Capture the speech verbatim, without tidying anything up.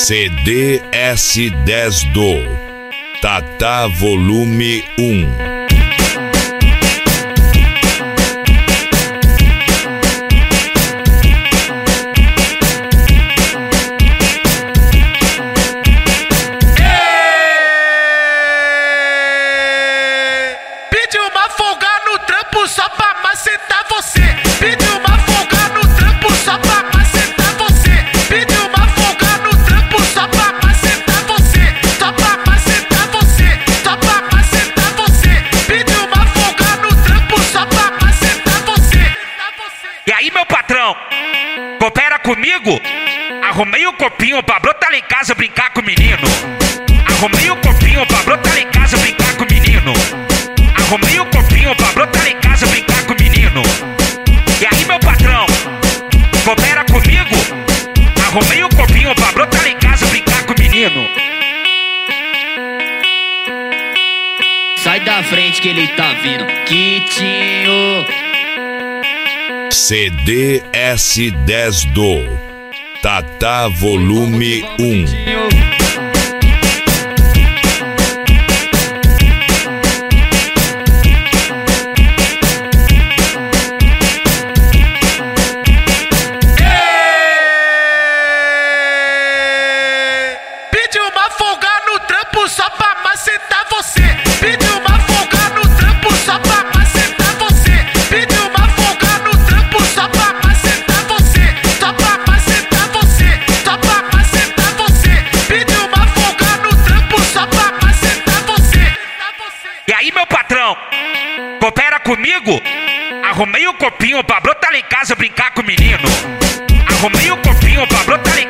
C D S dez do Tatá Volume um. Pediu uma folga no trampo só pra macetar você. Pediu uma folga no trampo só pra macetar você. Pediu uma folga no trampo só pra macetar você. Só pra macetar você. Só pra macetar você. Pediu uma folga no trampo só pra macetar você. E aí, meu patrão, coopera comigo? Arrumei o copinho pra brotar lá em casa brincar com o menino. Arrumei o copinho pra brotar lá em casa brincar com o menino. Arrumei o copinho pra brotar lá em casa brincar com o menino. E aí, meu patrão, coopera comigo? Arrumei o copinho pra brotar lá em casa brincar com o menino. Sai da frente que ele tá vindo, Quitinho. C D S dez do Tatá Volume um. Pediu uma folga no trampo só pra macetar você. Pediu uma folga no trampo só pra macetar você. Pediu uma folga no trampo só pra macetar você. Só pra macetar você. Só pra macetar você. Pediu uma folga no trampo só pra macetar você. E aí, meu patrão, coopera comigo? Arrumei o copinho pra brotar lá em casa brincar com o menino. Arrumei o copinho pra brotar lá em